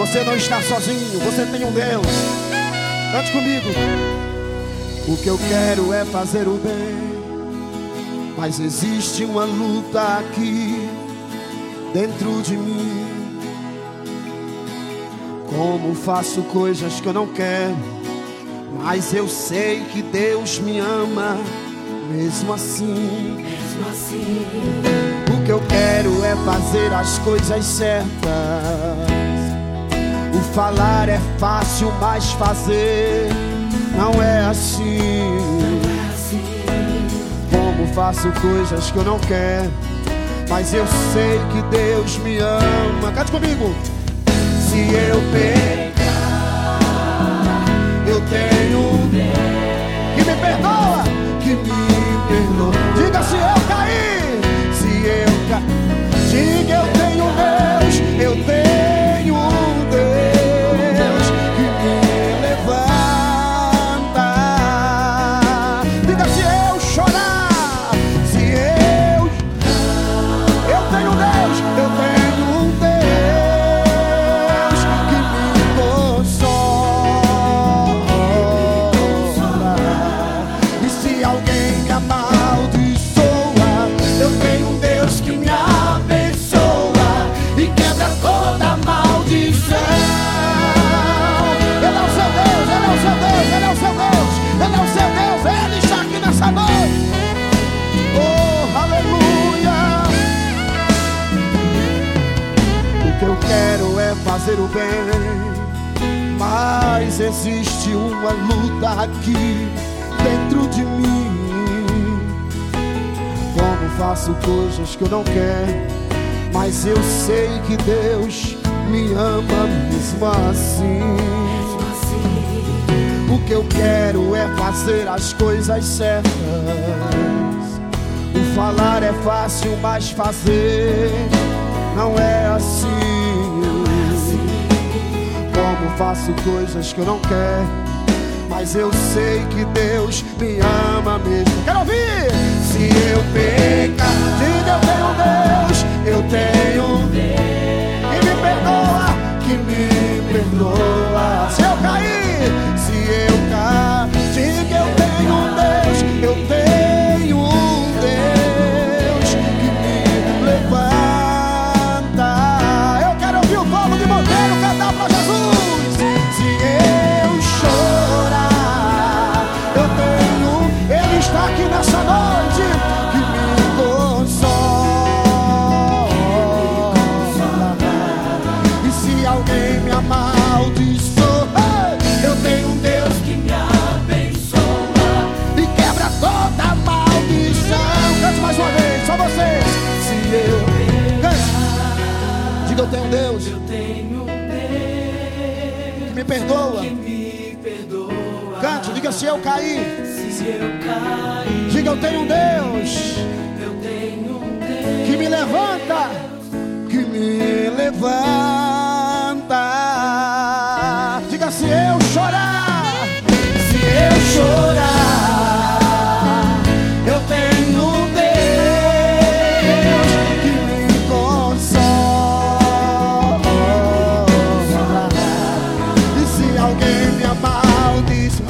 Você não está sozinho, você tem um Deus. Cante comigo. O que eu quero é fazer o bem, mas existe uma luta aqui dentro de mim. Como faço coisas que eu não quero, mas eu sei que Deus me ama mesmo assim. O que eu quero é fazer as coisas certas. O falar é fácil, mas fazer não é assim. Como faço coisas que eu não quero, mas eu sei que Deus me ama. Cante comigo. Se eu pecar, eu tenho um Deus que me perdoa, que me perdoa. Diga: se eu cair, se eu cair, diga: eu tenho um Deus, eu tenho um Deus que me levanta. Diga: se eu chorar, se eu tenho um Deus, eu tenho um Deus que me consola. E se alguém me amaldiçoa, eu tenho um Deus que me abençoa e quebra toda maldição. Ele é o seu Deus, Ele é o seu Deus, Ele é o seu Deus, Ele é o seu Deus, Ele está aqui nessa noite. Oh, aleluia. O que eu quero é fazer o bem, mas existe uma luta aqui dentro de mim. Como faço coisas que eu não quero, mas eu sei que Deus me ama mesmo assim. O que eu quero é fazer as coisas certas. O falar é fácil, mas fazer não é assim. Como faço coisas que eu não quero, mas eu sei que Deus me ama mesmo. Quero ouvir! Se eu pecar, diga: eu tenho Deus, eu tenho um Deus que me perdoa, que me perdoa. Se eu cair, se eu cair, diga: eu tenho um Deus, eu tenho um Deus que me levanta. Eu quero ouvir o povo de Monteiro cantar pra Jesus. Se eu chorar, eu tenho, Ele está aqui nessa noite, que me consola. E se alguém me amaldiçoa, eu tenho um Deus que me abençoa e quebra toda maldição. Cante mais uma vez, só vocês. Se eu cante, diga: eu tenho um Deus, Eu tenho um Deus que me perdoa. que me perdoa. Cante, diga: se eu cair, Se eu cair, diga: eu tenho um Deus eu tenho um Deus que me levanta, que me levanta. Diga: se eu chorar, Se eu chorar, eu tenho um Deus que me consola. E se alguém me amaldiçoar,